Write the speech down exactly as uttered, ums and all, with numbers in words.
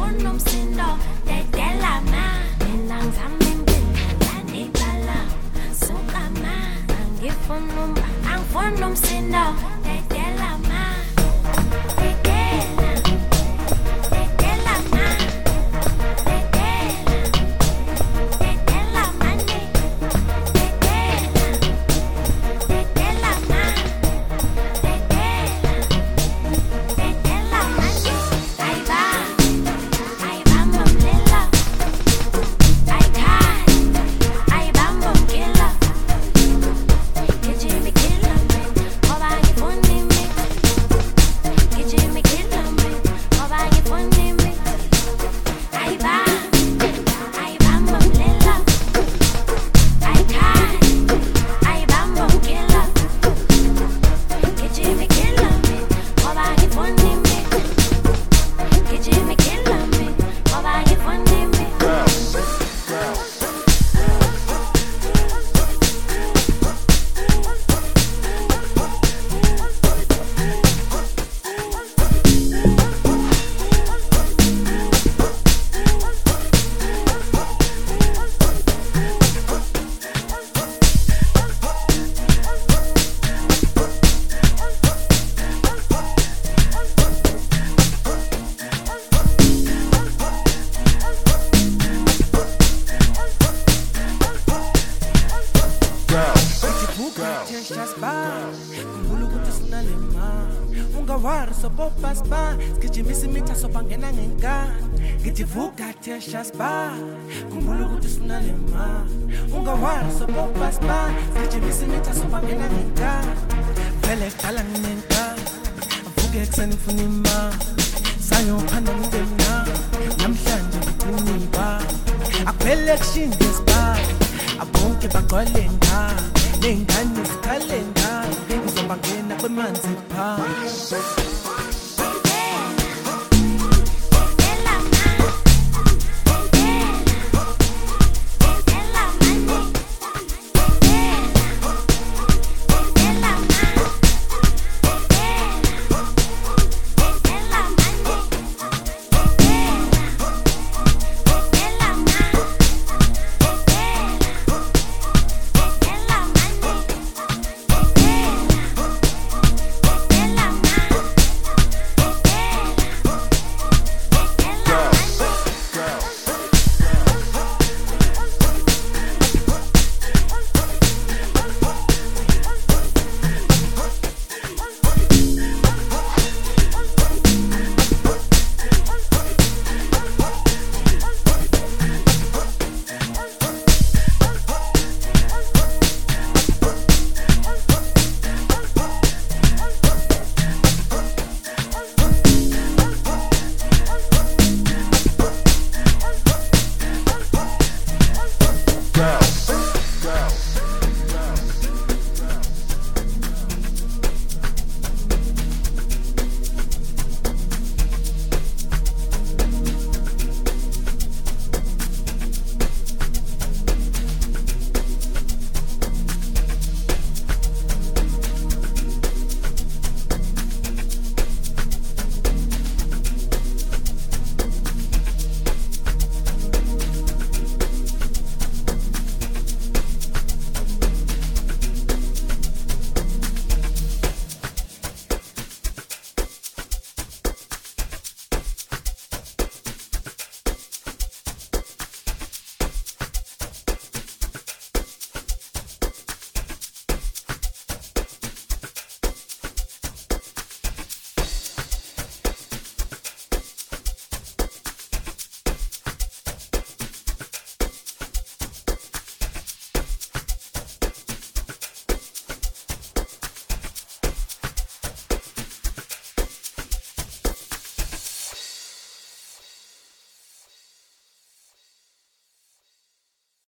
angifuni umsindo dedela ma mina ngizama impilo yanibala suka ma angifuni um angifuni umsindo dedela ma dedela dedela ma dedela dedela mani dedela dedela ma dedela dedela mani ay ba ay bamba mlela ay kai ay bamba killer Kijimi killer me oba ngifuni me Kijimi killer me oba ngifuni me ay ba ay bamba mlela ay kai ay bamba killer Kijimi killer me oba ngifuni me Kijimi killer me oba ngifuni me Shaspa, kumbulu kusuna lema, unga war so popas pa, skijimisi mita so pangena ninka, vele kala ninka, afuge ekseni funima, sayo kana ndemna, namhlanje bikuniba, akwele kushinge spa, abonke bagolenga, nengani skalenga, ngizobangena kwemanzi